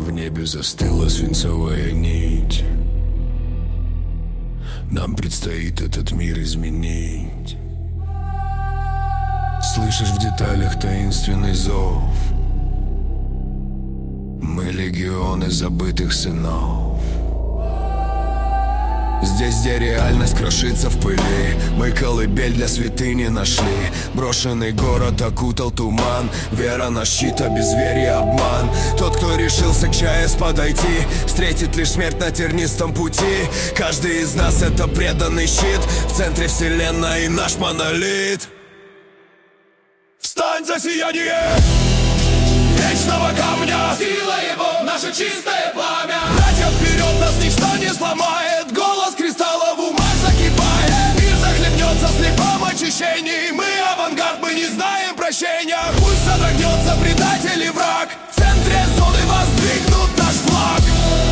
В небе застыла свинцовая нить. Нам предстоит этот мир изменить. Слышишь в деталях таинственный зов. Мы легионы забытых сынов. Здесь, где реальность крошится в пыли, мы колыбель для святыни нашли. Брошенный город окутал туман. Вера на щит, а безверие обман. Тот, кто решился к ЧАЭС подойти, встретит лишь смерть на тернистом пути. Каждый из нас это преданный щит. В центре вселенной наш монолит. Встань за сияние вечного камня. Сила его, наше чистое пламя. Братья, вперед, нас ничто не сломает. Голос кристалла в умах закипает. Мир захлебнется в слепом очищении. Мы авангард, мы не знаем прощения. Пусть содрогнется предатель и враг. В центре зоны воздвигнут наш флаг.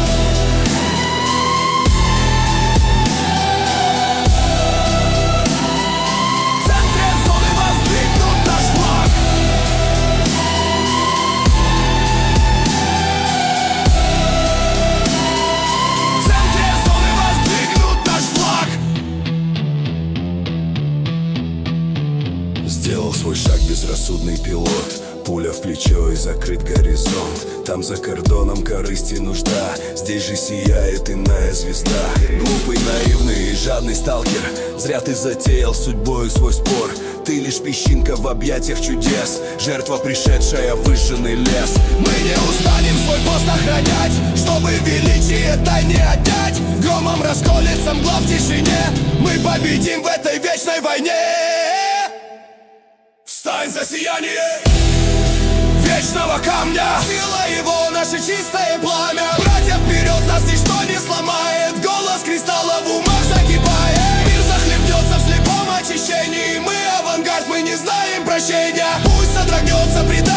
Сделал свой шаг безрассудный пилот. Пуля в плечо и закрыт горизонт. Там за кордоном корысть и нужда. Здесь же сияет иная звезда. Глупый, наивный и жадный сталкер, зря ты затеял с судьбою свой спор. Ты лишь песчинка в объятиях чудес. Жертва, пришедшая в выжженный лес. Мы не устанем свой пост охранять, чтобы величие дай не отнять. Громом расколется мгла в тишине. Мы победим в этой вечной войне. Встань за сияние вечного камня. Сила его, наше чистое пламя. Братья, вперед, нас ничто не сломает. Голос кристалла в умах закипает. Мир захлебнется в слепом очищении. Мы авангард, мы не знаем прощения. Пусть содрогнется предатель.